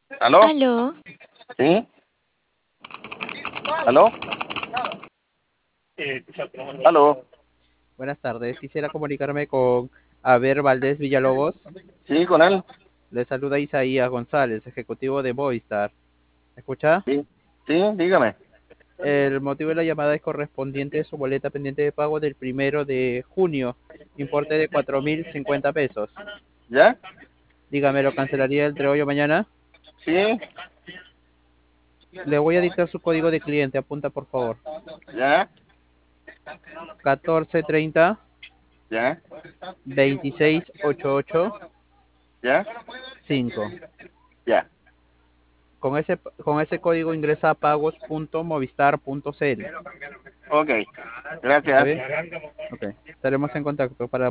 ¿Aló? Aló, ¿Sí? ¿Aló? ¿Aló? Buenas tardes, quisiera comunicarme con Aber Valdés Villalobos. ¿Sí, con él? Le saluda Isaías González, ejecutivo de Movistar. ¿Me escucha? Sí, sí, dígame. El motivo de la llamada es correspondiente a su boleta pendiente de pago del 1 de junio, importe de 4.050 pesos. ¿Ya? Dígame, ¿lo cancelaría entre hoy o mañana? Sí, Le voy a dictar su código de cliente, apunta por favor. ya, 1430 ya, 26885. ya, ya. Con ese código ingresa a pagos.movistar.cl. Ok, ¿Está gracias. bien? Ok, estaremos en contacto para